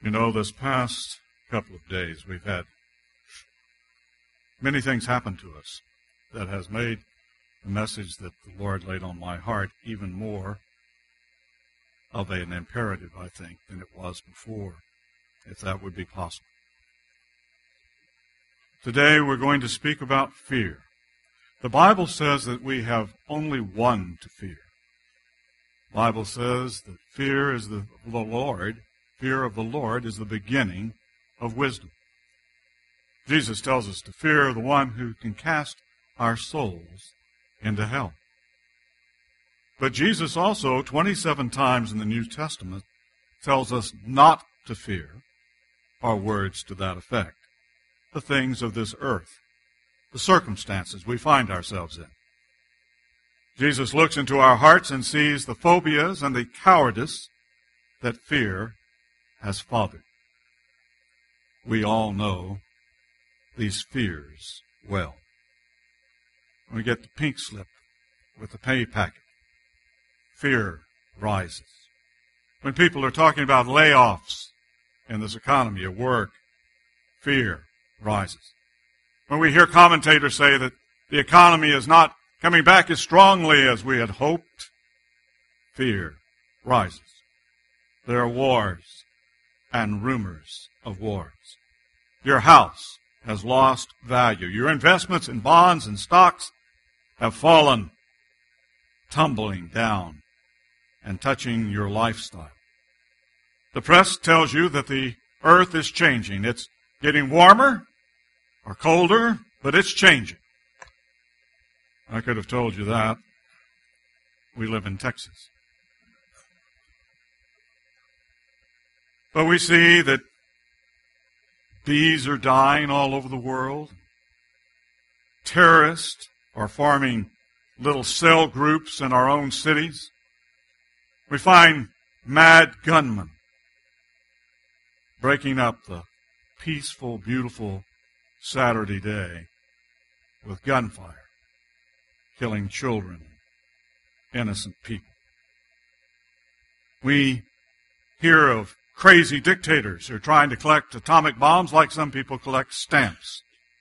You know, this past couple of days we've had many things happen to us that has made the message that the Lord laid on my heart even more of an imperative, I think, than it was before, if that would be possible. Today we're going to speak about fear. The Bible says that we have only one to fear. The Bible says that fear of the Lord is the beginning of wisdom. Jesus tells us to fear the one who can cast our souls into hell. But Jesus also, 27 times in the New Testament, tells us not to fear, or words to that effect, the things of this earth, the circumstances we find ourselves in. Jesus looks into our hearts and sees the phobias and the cowardice that fear has fathered. We all know these fears well. When we get the pink slip with the pay packet, fear rises. When people are talking about layoffs in this economy of work, fear rises. When we hear commentators say that the economy is not coming back as strongly as we had hoped, fear rises. There are wars and rumors of wars. Your house has lost value. Your investments in bonds and stocks have fallen, tumbling down and touching your lifestyle. The press tells you that the earth is changing. It's getting warmer or colder, but it's changing. I could have told you that. We live in Texas. But we see that bees are dying all over the world. Terrorists are forming little cell groups in our own cities. We find mad gunmen breaking up the peaceful, beautiful Saturday day with gunfire, killing children, innocent people. We hear of crazy dictators who are trying to collect atomic bombs like some people collect stamps.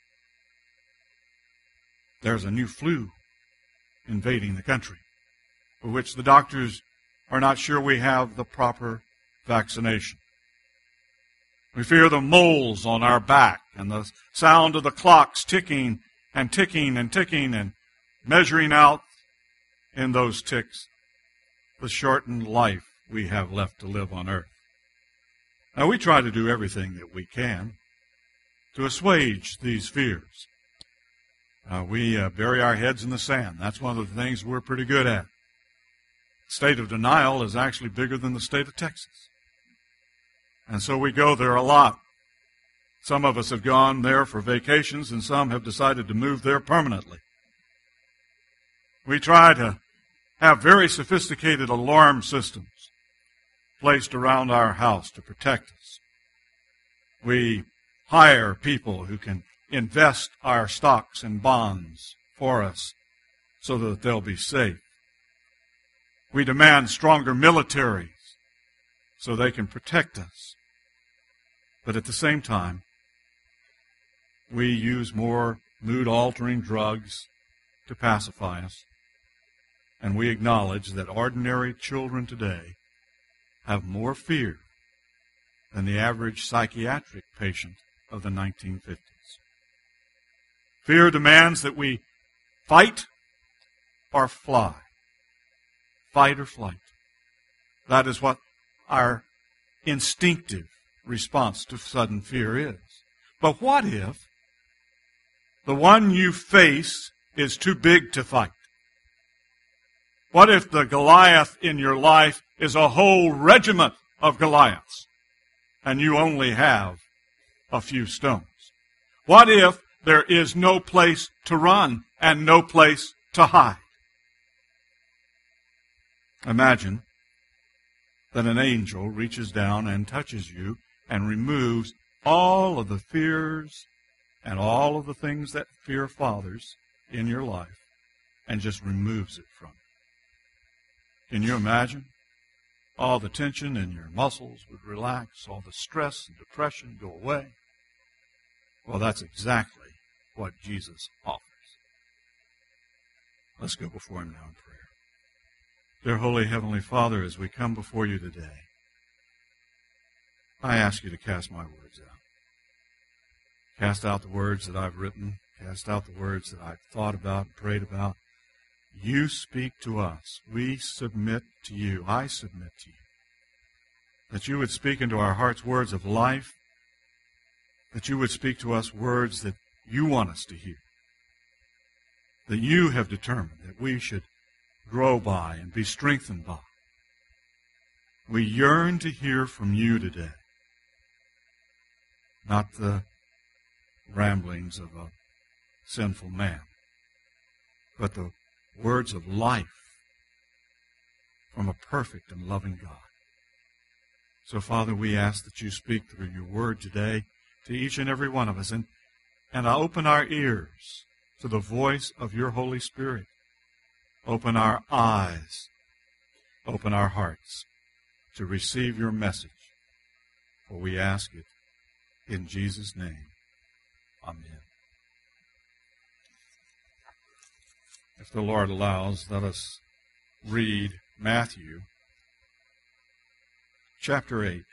There's a new flu invading the country, for which the doctors are not sure we have the proper vaccination. We fear the moles on our back and the sound of the clocks ticking and ticking and ticking and measuring out in those ticks the shortened life we have left to live on earth. Now, we try to do everything that we can to assuage these fears. We bury our heads in the sand. That's one of the things we're pretty good at. The state of denial is actually bigger than the state of Texas. And so we go there a lot. Some of us have gone there for vacations, and some have decided to move there permanently. We try to have very sophisticated alarm systems placed around our house to protect us. We hire people who can invest our stocks and bonds for us so that they'll be safe. We demand stronger militaries so they can protect us. But at the same time, we use more mood-altering drugs to pacify us. And we acknowledge that ordinary children today have more fear than the average psychiatric patient of the 1950s. Fear demands that we fight or fly. Fight or flight. That is what our instinctive response to sudden fear is. But what if the one you face is too big to fight? What if the Goliath in your life is a whole regiment of Goliaths and you only have a few stones? What if there is no place to run and no place to hide? Imagine that an angel reaches down and touches you and removes all of the fears and all of the things that fear fathers in your life and just removes it from you. Can you imagine? all the tension in your muscles would relax, all the stress and depression go away. Well, that's exactly what Jesus offers. Let's go before Him now in prayer. Dear Holy Heavenly Father, as we come before You today, I ask You to cast my words out. Cast out the words that I've written. Cast out the words that I've thought about and prayed about. You speak to us. We submit to You. I submit to You. That You would speak into our hearts words of life. That You would speak to us words that You want us to hear. That You have determined that we should grow by and be strengthened by. We yearn to hear from You today. Not the ramblings of a sinful man, but the words of life from a perfect and loving God. So, Father, we ask that You speak through Your word today to each and every one of us, and open our ears to the voice of Your Holy Spirit. Open our eyes, open our hearts to receive Your message, for we ask it in Jesus' name. Amen. If the Lord allows, let us read Matthew chapter 8.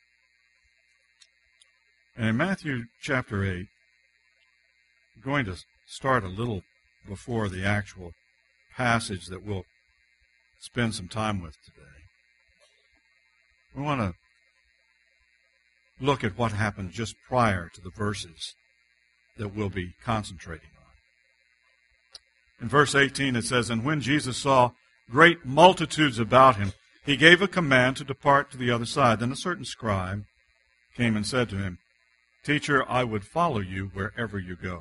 And in Matthew chapter 8, I'm going to start a little before the actual passage that we'll spend some time with today. We want to look at what happened just prior to the verses that we'll be concentrating on. In verse 18 it says, "And when Jesus saw great multitudes about Him, He gave a command to depart to the other side. Then a certain scribe came and said to Him, 'Teacher, I would follow You wherever You go.'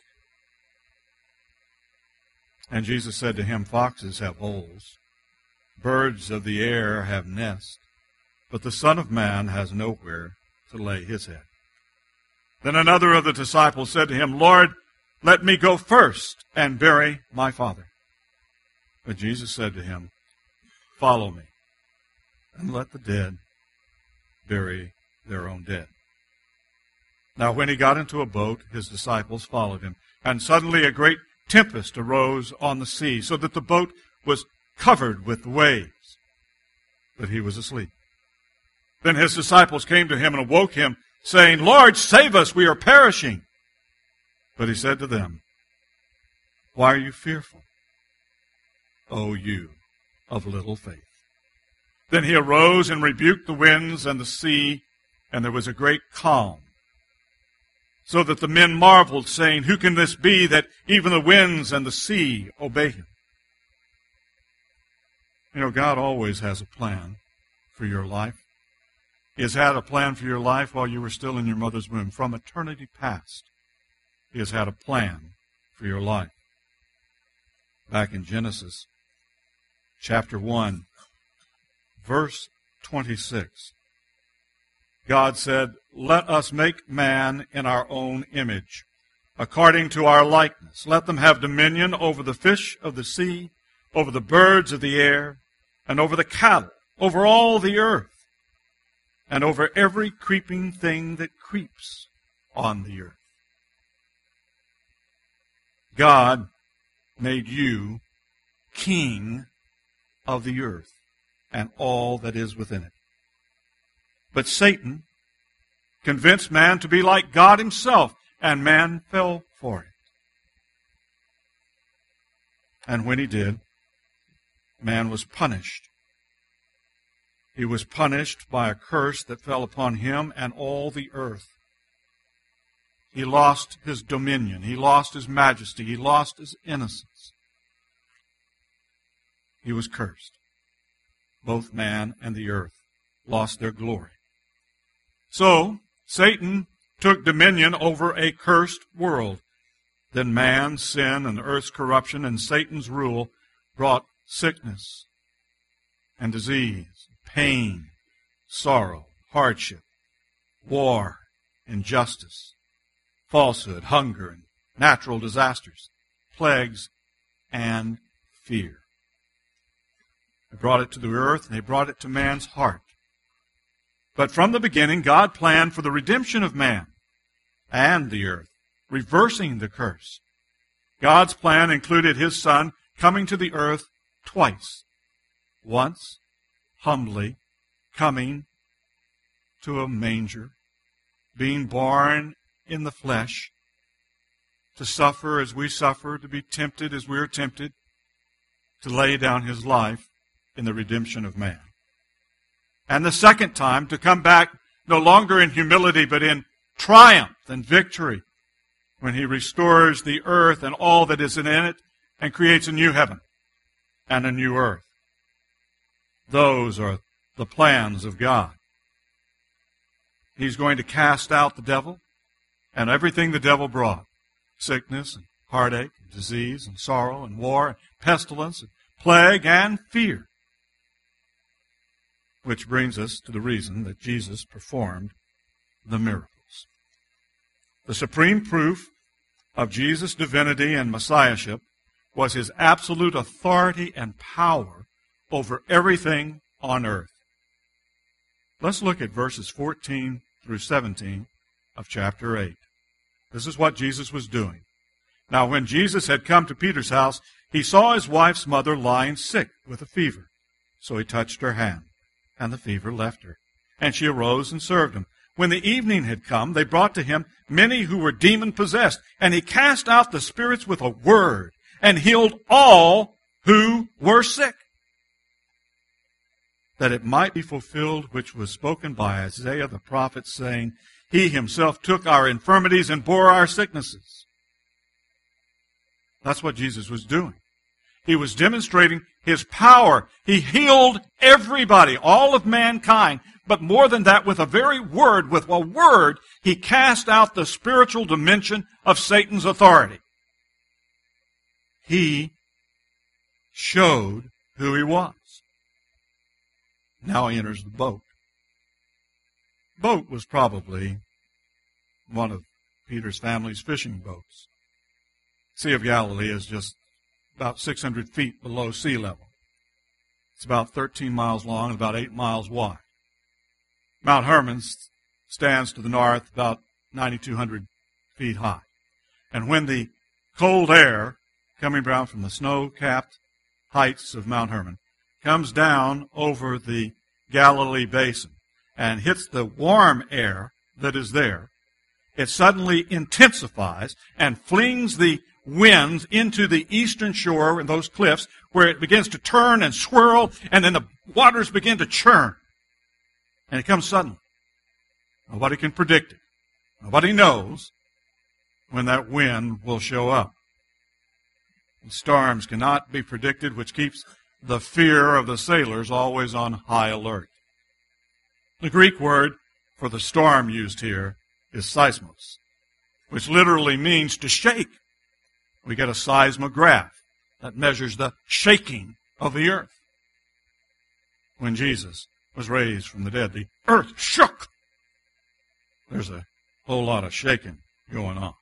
And Jesus said to him, 'Foxes have holes, birds of the air have nests, but the Son of Man has nowhere to lay His head.' Then another of the disciples said to Him, 'Lord, let me go first and bury my father.' But Jesus said to him, 'Follow me, and let the dead bury their own dead.' Now when He got into a boat, His disciples followed Him. And suddenly a great tempest arose on the sea, so that the boat was covered with waves. But He was asleep. Then His disciples came to Him and awoke Him, saying, 'Lord, save us, we are perishing.' But He said to them, 'Why are you fearful, O you of little faith?' Then He arose and rebuked the winds and the sea, and there was a great calm. So that the men marveled, saying, 'Who can this be, that even the winds and the sea obey Him?'" You know, God always has a plan for your life. He has had a plan for your life while you were still in your mother's womb. From eternity past, He has had a plan for your life. Back in Genesis chapter 1, verse 26, God said, "Let us make man in our own image, according to our likeness. Let them have dominion over the fish of the sea, over the birds of the air, and over the cattle, over all the earth, and over every creeping thing that creeps on the earth." God made you king of the earth and all that is within it. But Satan convinced man to be like God Himself, and man fell for it. And when he did, man was punished. He was punished by a curse that fell upon him and all the earth. He lost his dominion. He lost his majesty. He lost his innocence. He was cursed. Both man and the earth lost their glory. So, Satan took dominion over a cursed world. Then man's sin and the earth's corruption and Satan's rule brought sickness and disease, pain, sorrow, hardship, war, injustice, falsehood, hunger, and natural disasters, plagues, and fear. He brought it to the earth, and he brought it to man's heart. But from the beginning, God planned for the redemption of man and the earth, reversing the curse. God's plan included his Son coming to the earth twice. Once, humbly, coming to a manger, being born in the flesh, to suffer as we suffer, to be tempted as we are tempted, to lay down his life in the redemption of man. And the second time, to come back no longer in humility, but in triumph and victory, when he restores the earth and all that is in it, and creates a new heaven and a new earth. Those are the plans of God. He's going to cast out the devil and everything the devil brought. Sickness and heartache and disease and sorrow and war and pestilence and plague and fear. Which brings us to the reason that Jesus performed the miracles. The supreme proof of Jesus' divinity and messiahship was his absolute authority and power over everything on earth. Let's look at verses 14 through 17 of chapter 8. This is what Jesus was doing. Now, when Jesus had come to Peter's house, he saw his wife's mother lying sick with a fever. So he touched her hand, and the fever left her. And she arose and served him. When the evening had come, they brought to him many who were demon-possessed, and he cast out the spirits with a word, and healed all who were sick, that it might be fulfilled which was spoken by Isaiah the prophet, saying, He himself took our infirmities and bore our sicknesses. That's what Jesus was doing. He was demonstrating his power. He healed everybody, all of mankind. But more than that, with a very word, with a word, he cast out the spiritual dimension of Satan's authority. He showed who he was. Now he enters the boat. Boat was probably one of Peter's family's fishing boats. Sea of Galilee is just about 600 feet below sea level. It's about 13 miles long and about 8 miles wide. Mount Hermon stands to the north, about 9,200 feet high. And when the cold air coming down from the snow-capped heights of Mount Hermon comes down over the Galilee basin and hits the warm air that is there, it suddenly intensifies and flings the winds into the eastern shore and those cliffs where it begins to turn and swirl, and then the waters begin to churn. And it comes suddenly. Nobody can predict it. Nobody knows when that wind will show up. And storms cannot be predicted, which keeps the fear of the sailors always on high alert. The Greek word for the storm used here is seismos, which literally means to shake. We get a seismograph that measures the shaking of the earth. When Jesus was raised from the dead, the earth shook. There's a whole lot of shaking going on.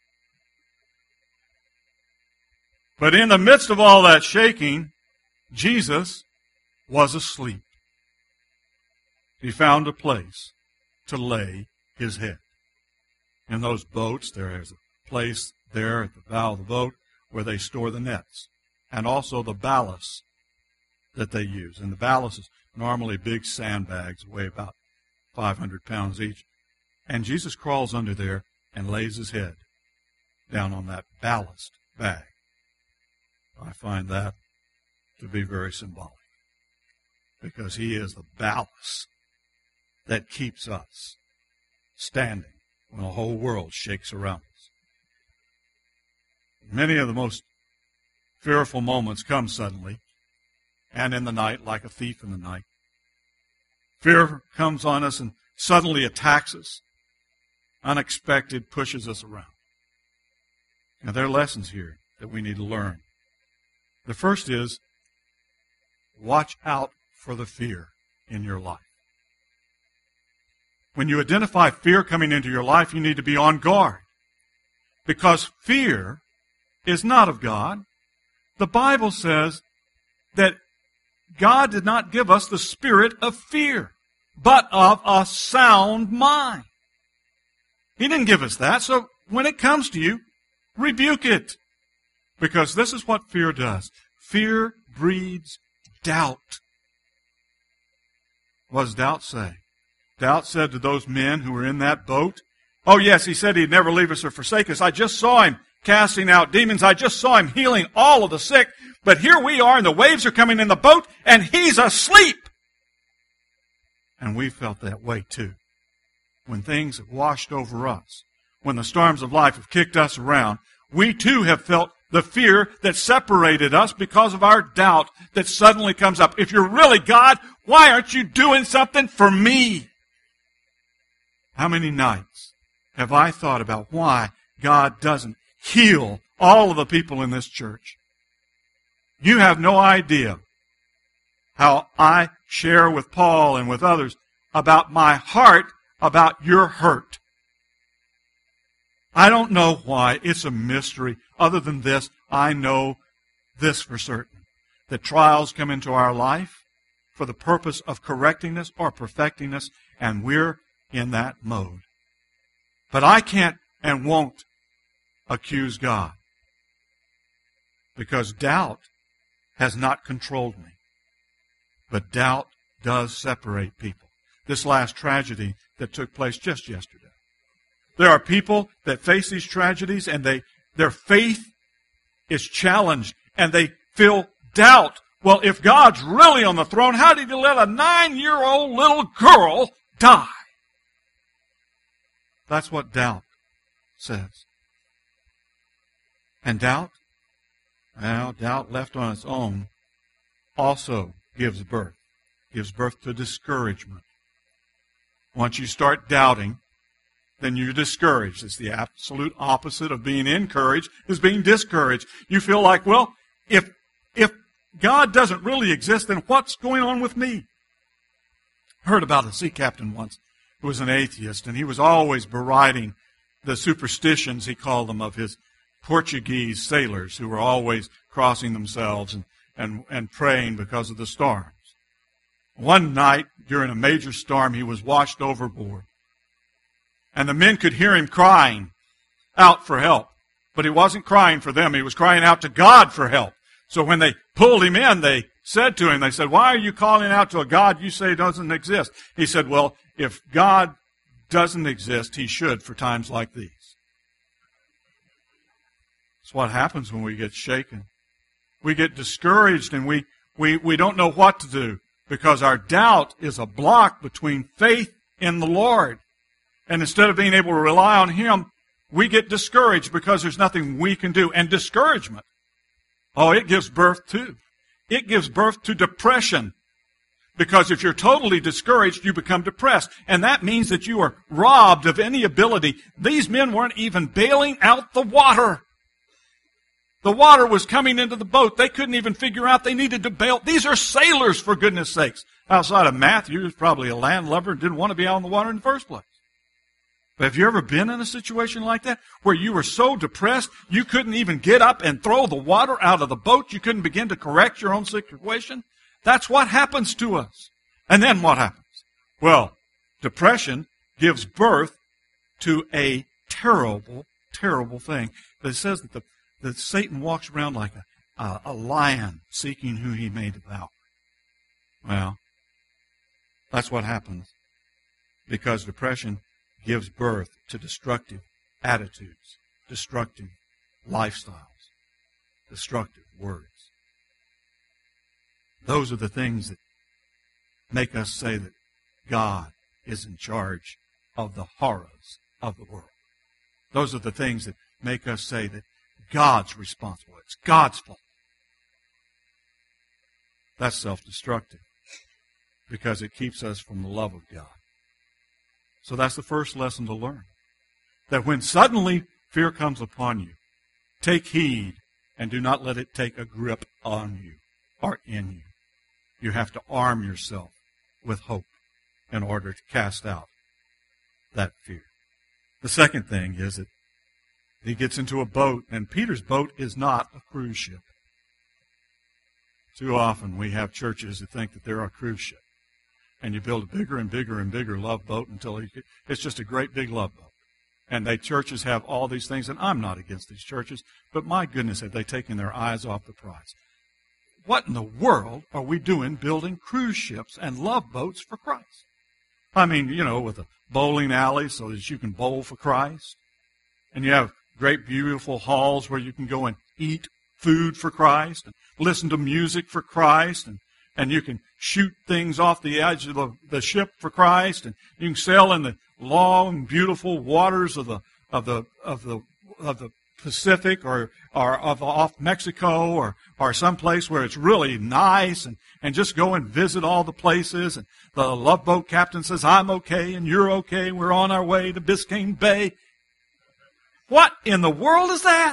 But in the midst of all that shaking, Jesus was asleep. He found a place to lay his head. In those boats, there is a place there at the bow of the boat where they store the nets, and also the ballast that they use. And the ballast is normally big sandbags, weigh about 500 pounds each. And Jesus crawls under there and lays his head down on that ballast bag. I find that to be very symbolic, because he is the ballast that keeps us standing when the whole world shakes around us. Many of the most fearful moments come suddenly and in the night, like a thief in the night. Fear comes on us and suddenly attacks us. Unexpected, pushes us around. Now, there are lessons here that we need to learn. The first is, watch out for the fear in your life. When you identify fear coming into your life, you need to be on guard. Because fear is not of God. The Bible says that God did not give us the spirit of fear, but of a sound mind. He didn't give us that. So when it comes to you, rebuke it. Because this is what fear does. Fear breeds doubt. What does doubt say? Doubt said to those men who were in that boat, oh yes, he said he'd never leave us or forsake us. I just saw him casting out demons. I just saw him healing all of the sick. But here we are, and the waves are coming in the boat, and he's asleep. And we felt that way too. When things have washed over us, when the storms of life have kicked us around, we too have felt the fear that separated us because of our doubt that suddenly comes up. If you're really God, why aren't you doing something for me? How many nights have I thought about why God doesn't heal all of the people in this church? You have no idea how I share with Paul and with others about my heart about your hurt. I don't know why. It's a mystery. Other than this, I know this for certain. That trials come into our life for the purpose of correcting us or perfecting us, and we're in that mode. But I can't and won't accuse God, because doubt has not controlled me. But doubt does separate people. This last tragedy that took place just yesterday. There are people that face these tragedies and their faith is challenged and they feel doubt. Well, if God's really on the throne, how did he let a 9-year-old little girl die? That's what doubt says. And doubt? Well, doubt left on its own also gives birth to discouragement. Once you start doubting, then you're discouraged. It's the absolute opposite of being encouraged, is being discouraged. You feel like, well, if God doesn't really exist, then what's going on with me? I heard about a sea captain once who was an atheist, and he was always beriding the superstitions, he called them, of his Portuguese sailors who were always crossing themselves and praying because of the storms. One night, during a major storm, he was washed overboard. And the men could hear him crying out for help. But he wasn't crying for them. He was crying out to God for help. So when they pulled him in, they said to him, they said, why are you calling out to a God you say doesn't exist? He said, well, if God doesn't exist, he should for times like these. That's what happens when we get shaken. We get discouraged and we don't know what to do because our doubt is a block between faith in the Lord. And instead of being able to rely on him, we get discouraged because there's nothing we can do. And discouragement, oh, it gives birth to. It gives birth to depression. Because if you're totally discouraged, you become depressed. And that means that you are robbed of any ability. These men weren't even bailing out the water. The water was coming into the boat. They couldn't even figure out they needed to bail. These are sailors, for goodness sakes. Outside of Matthew, he was probably a landlubber and didn't want to be out on the water in the first place. But have you ever been in a situation like that where you were so depressed you couldn't even get up and throw the water out of the boat? You couldn't begin to correct your own situation? That's what happens to us. And then what happens? Well, depression gives birth to a terrible, terrible thing. It says that Satan walks around like a lion seeking who he may devour. Well, that's what happens because depression gives birth to destructive attitudes, destructive lifestyles, destructive words. Those are the things that make us say that God is in charge of the horrors of the world. Those are the things that make us say that God's responsible. It's God's fault. That's self-destructive because it keeps us from the love of God. So that's the first lesson to learn. That when suddenly fear comes upon you, take heed and do not let it take a grip on you or in you. You have to arm yourself with hope in order to cast out that fear. The second thing is that he gets into a boat, and Peter's boat is not a cruise ship. Too often we have churches that think that they're a cruise ship. And you build a bigger and bigger and bigger love boat until it's just a great big love boat. And churches have all these things, and I'm not against these churches, but my goodness, have they taken their eyes off the prize. What in the world are we doing building cruise ships and love boats for Christ? I mean, with a bowling alley so that you can bowl for Christ. And you have great, beautiful halls where you can go and eat food for Christ and listen to music for Christ, and you can shoot things off the edge of the ship for Christ, and you can sail in the long, beautiful waters of the Pacific or off Mexico or someplace where it's really nice, and just go and visit all the places. And the love boat captain says, I'm okay and you're okay. We're on our way to Biscayne Bay. What in the world is that?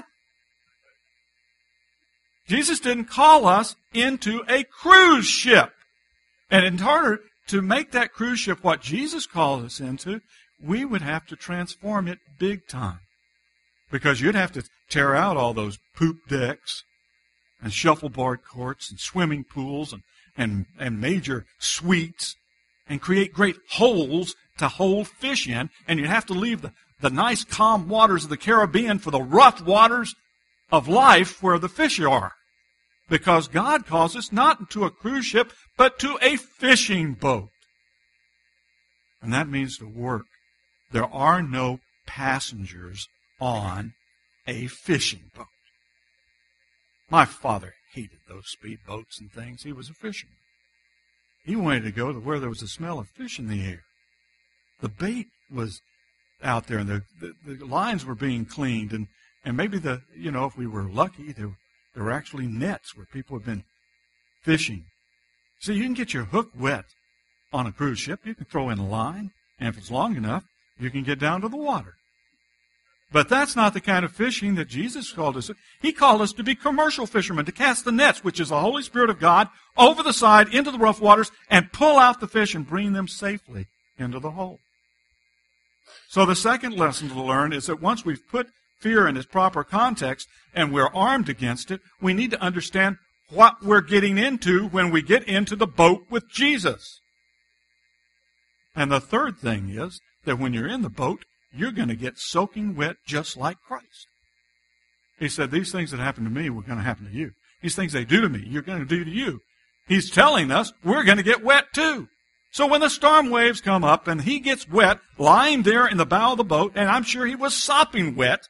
Jesus didn't call us into a cruise ship. And in order to make that cruise ship what Jesus called us into, we would have to transform it big time. Because you'd have to tear out all those poop decks and shuffleboard courts and swimming pools and major suites and create great holes to hold fish in. And you'd have to leave the nice calm waters of the Caribbean for the rough waters of life where the fish are. Because God calls us not to a cruise ship, but to a fishing boat. And that means to work. There are no passengers on a fishing boat. My father hated those speedboats and things. He was a fisherman. He wanted to go to where there was a smell of fish in the air. The bait was out there, and the lines were being cleaned, and maybe if we were lucky, there were actually nets where people have been fishing. So you can get your hook wet on a cruise ship. You can throw in a line, and if it's long enough, you can get down to the water. But that's not the kind of fishing that Jesus called us. He called us to be commercial fishermen, to cast the nets, which is the Holy Spirit of God, over the side into the rough waters and pull out the fish and bring them safely into the hole. So the second lesson to learn is that once we've put fear in its proper context and we're armed against it, we need to understand what we're getting into when we get into the boat with Jesus. And the third thing is that when you're in the boat, you're going to get soaking wet just like Christ. He said, these things that happen to me were going to happen to you. These things they do to me, you're going to do to you. He's telling us we're going to get wet too. So when the storm waves come up and he gets wet, lying there in the bow of the boat, and I'm sure he was sopping wet,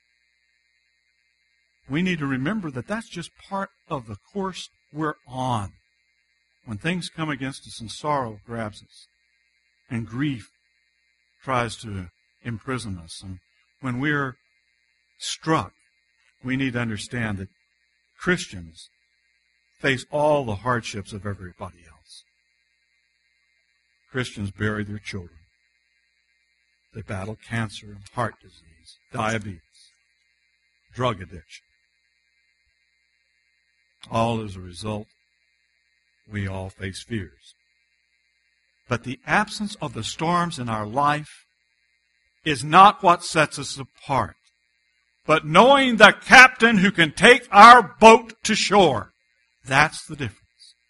we need to remember that that's just part of the course we're on. When things come against us and sorrow grabs us, and grief tries to imprison us, and when we're struck, we need to understand that Christians face all the hardships of everybody else. Christians bury their children. They battle cancer, heart disease, diabetes, drug addiction. All as a result, we all face fears. But the absence of the storms in our life is not what sets us apart, but knowing the captain who can take our boat to shore. That's the difference.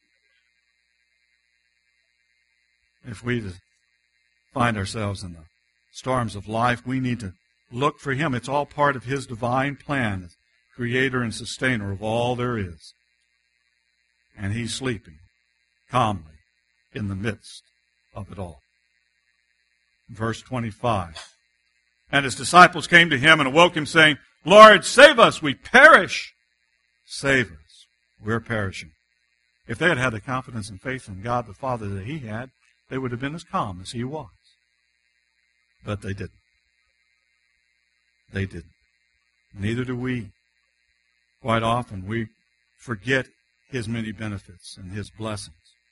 If we find ourselves in the storms of life, we need to look for him. It's all part of his divine plan as creator and sustainer of all there is. And he's sleeping calmly in the midst of it all. Verse 25. And his disciples came to him and awoke him, saying, Lord, save us, we perish. Save us, we're perishing. If they had had the confidence and faith in God the Father that he had, they would have been as calm as he was. But they didn't. They didn't. Neither do we. Quite often we forget his many benefits and his blessings.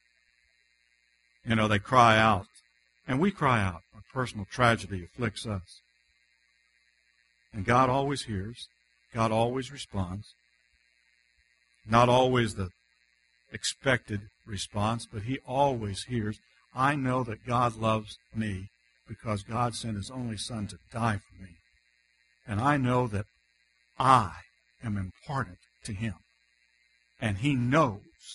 They cry out, and we cry out. Our personal tragedy afflicts us. And God always hears. God always responds. Not always the expected response, but he always hears. I know that God loves me because God sent his only Son to die for me. And I know that I am important to him. And he knows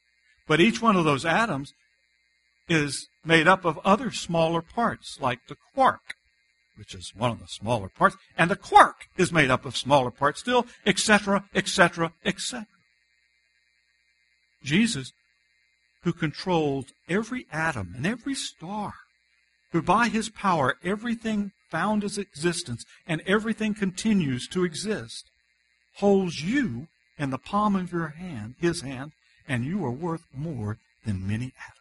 But each one of those atoms is made up of other smaller parts, like the quark, which is one of the smaller parts, and the quark is made up of smaller parts still, etc., etc., etc. Jesus, who controls every atom and every star, who by his power everything found its existence and everything continues to exist, holds you in the palm of your hand, his hand, and you are worth more than many atoms.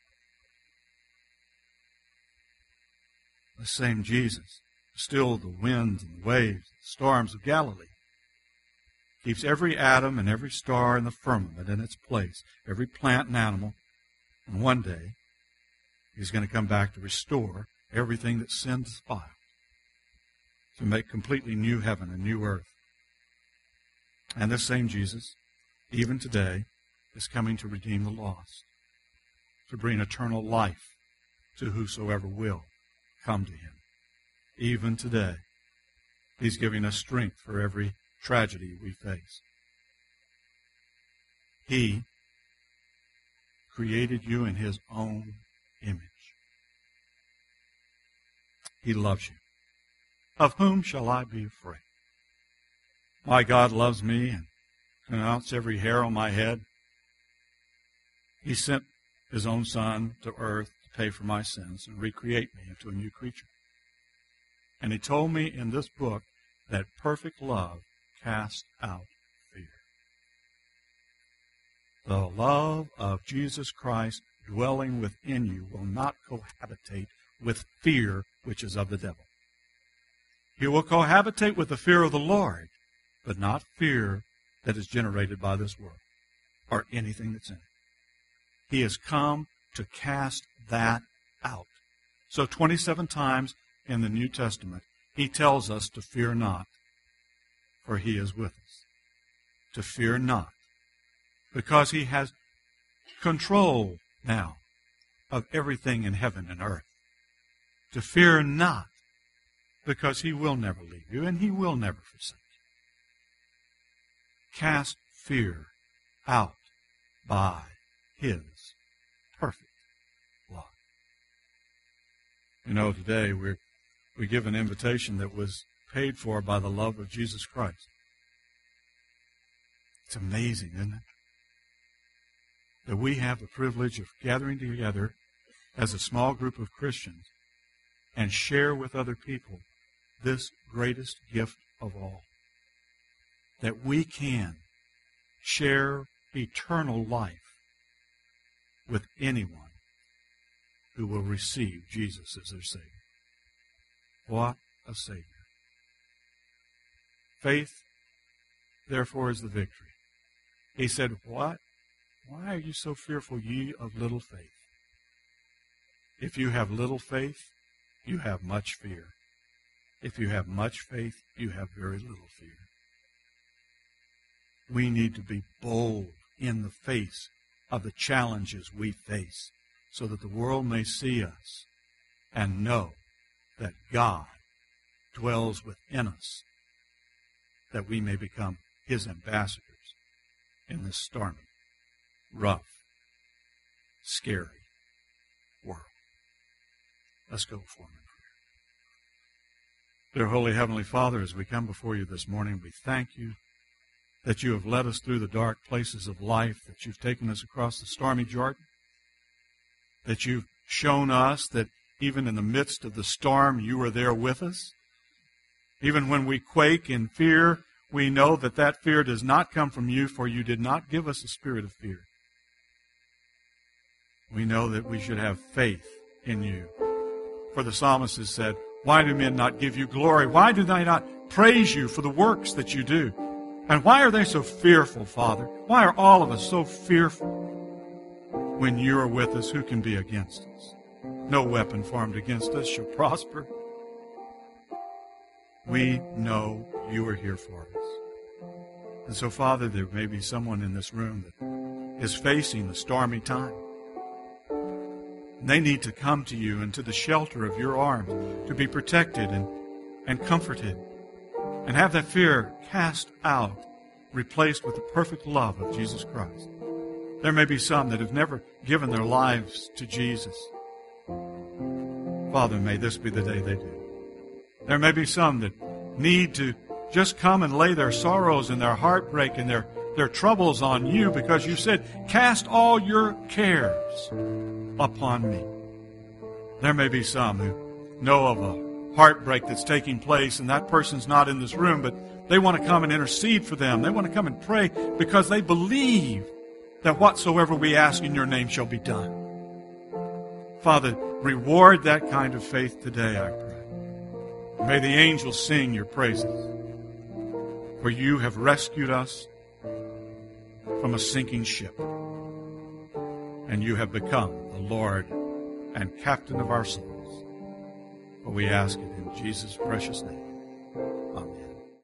The same Jesus stilled the winds and the waves, the storms of Galilee, keeps every atom and every star in the firmament in its place, every plant and animal, and one day he's going to come back to restore everything that sin defiled, to make completely new heaven and new earth. And this same Jesus, even today, is coming to redeem the lost, to bring eternal life to whosoever will come to him. Even today, he's giving us strength for every tragedy we face. He created you in his own image. He loves you. Of whom shall I be afraid? My God loves me and counts every hair on my head. He sent his own Son to earth to pay for my sins and recreate me into a new creature. And he told me in this book that perfect love casts out fear. The love of Jesus Christ dwelling within you will not cohabitate with fear, which is of the devil. He will cohabitate with the fear of the Lord, but not fear that is generated by this world or anything that's in it. He has come to cast that out. So 27 times in the New Testament, he tells us to fear not, for he is with us. To fear not, because he has control now of everything in heaven and earth. To fear not, because he will never leave you and he will never forsake you. Cast fear out by his perfect love. You know, today we give an invitation that was paid for by the love of Jesus Christ. It's amazing, isn't it? That we have the privilege of gathering together as a small group of Christians and share with other people this greatest gift of all. That we can share eternal life with anyone who will receive Jesus as their Savior. What a Savior. Faith, therefore, is the victory. He said, what? Why are you so fearful, ye of little faith? If you have little faith, you have much fear. If you have much faith, you have very little fear. We need to be bold in the face of the challenges we face so that the world may see us and know that God dwells within us, that we may become His ambassadors in this stormy, rough, scary world. Let's go for a minute. Dear Holy Heavenly Father, as we come before you this morning, we thank you that you have led us through the dark places of life, that you've taken us across the stormy Jordan, that you've shown us that even in the midst of the storm, you are there with us. Even when we quake in fear, we know that that fear does not come from you, for you did not give us a spirit of fear. We know that we should have faith in you. For the psalmist has said, why do men not give you glory? Why do they not praise you for the works that you do? And why are they so fearful, Father? Why are all of us so fearful? When you are with us, who can be against us? No weapon formed against us shall prosper. We know you are here for us. And so, Father, there may be someone in this room that is facing a stormy time. And they need to come to you and to the shelter of your arms to be protected and comforted and have that fear cast out, replaced with the perfect love of Jesus Christ. There may be some that have never given their lives to Jesus. Father, may this be the day they do. There may be some that need to just come and lay their sorrows and their heartbreak and their troubles on you, because you said, cast all your cares upon me. There may be some who know of a heartbreak that's taking place, and that person's not in this room, but they want to come and intercede for them. They want to come and pray because they believe that whatsoever we ask in your name shall be done. Father, reward that kind of faith today, I pray. May the angels sing your praises, for you have rescued us from a sinking ship, and you have become the Lord and captain of our souls. For we ask it in Jesus' precious name.